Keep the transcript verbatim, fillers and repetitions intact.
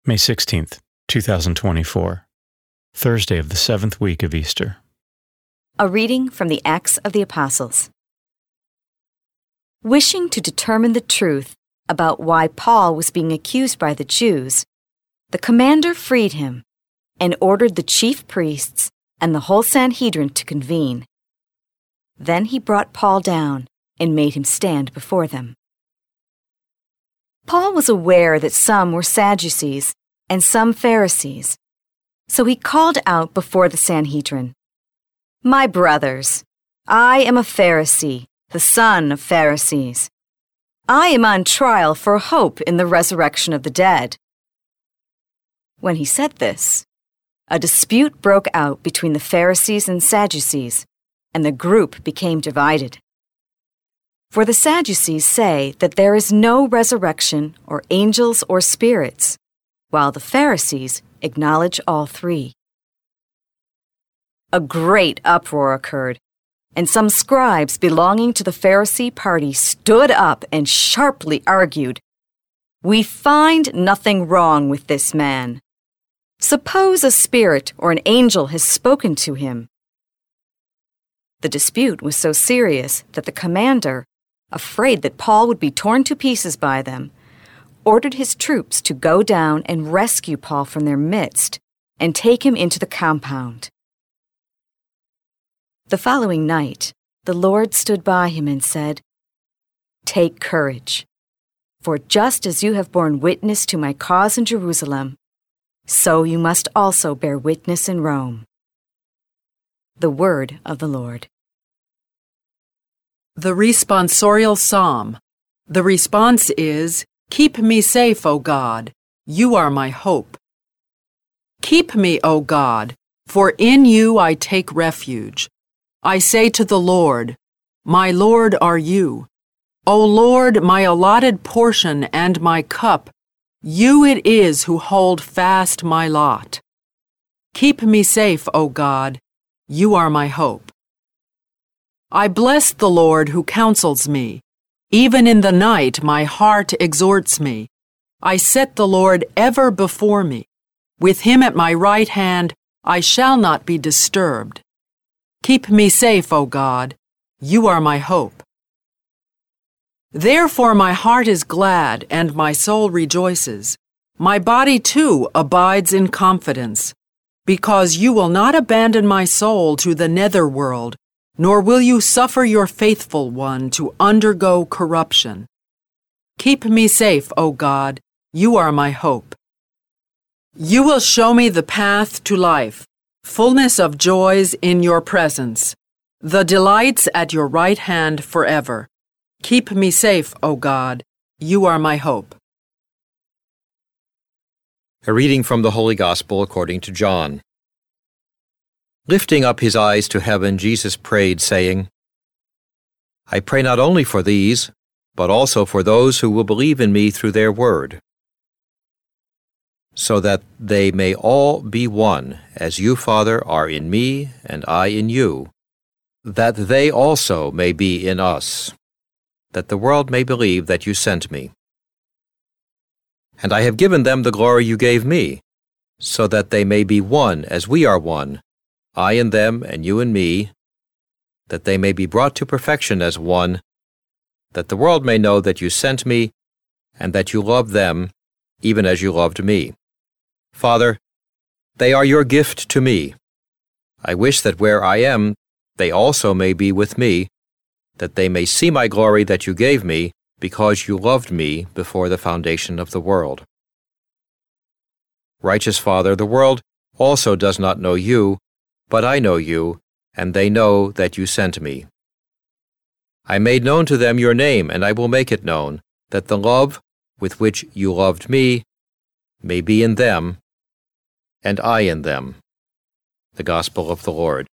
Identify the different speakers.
Speaker 1: May sixteenth, two thousand twenty-four, Thursday of the seventh week of Easter.
Speaker 2: A reading from the Acts of the Apostles. Wishing to determine the truth about why Paul was being accused by the Jews, the commander freed him and ordered the chief priests and the whole Sanhedrin to convene. Then he brought Paul down and made him stand before them. Paul was aware that some were Sadducees and some Pharisees, so he called out before the Sanhedrin, "My brothers, I am a Pharisee, the son of Pharisees. I am on trial for hope in the resurrection of the dead." When he said this, a dispute broke out between the Pharisees and Sadducees, and the group became divided. For the Sadducees say that there is no resurrection or angels or spirits, while the Pharisees acknowledge all three. A great uproar occurred, and some scribes belonging to the Pharisee party stood up and sharply argued, "We find nothing wrong with this man. Suppose a spirit or an angel has spoken to him." The dispute was so serious that the commander, afraid that Paul would be torn to pieces by them, ordered his troops to go down and rescue Paul from their midst and take him into the compound. The following night, the Lord stood by him and said, "Take courage, for just as you have borne witness to my cause in Jerusalem, so you must also bear witness in Rome." The word of the Lord.
Speaker 3: The responsorial psalm. The response is, "Keep me safe, O God. You are my hope." Keep me, O God, for in you I take refuge. I say to the Lord, "My Lord are you." O Lord, my allotted portion and my cup, you it is who hold fast my lot. Keep me safe, O God. You are my hope. I bless the Lord who counsels me. Even in the night my heart exhorts me. I set the Lord ever before me. With him at my right hand I shall not be disturbed. Keep me safe, O God. You are my hope. Therefore my heart is glad and my soul rejoices. My body too abides in confidence, because you will not abandon my soul to the netherworld, nor will you suffer your faithful one to undergo corruption. Keep me safe, O God. You are my hope. You will show me the path to life, fullness of joys in your presence, the delights at your right hand forever. Keep me safe, O God. You are my hope.
Speaker 4: A reading from the Holy Gospel according to John. Lifting up his eyes to heaven, Jesus prayed, saying, "I pray not only for these, but also for those who will believe in me through their word, so that they may all be one, as you, Father, are in me and I in you, that they also may be in us, that the world may believe that you sent me. And I have given them the glory you gave me, so that they may be one as we are one, I in them and you in me, that they may be brought to perfection as one, that the world may know that you sent me, and that you love them, even as you loved me. Father, they are your gift to me. I wish that where I am, they also may be with me, that they may see my glory that you gave me, because you loved me before the foundation of the world. Righteous Father, the world also does not know you, but I know you, and they know that you sent me. I made known to them your name, and I will make it known, that the love with which you loved me may be in them, and I in them." The Gospel of the Lord.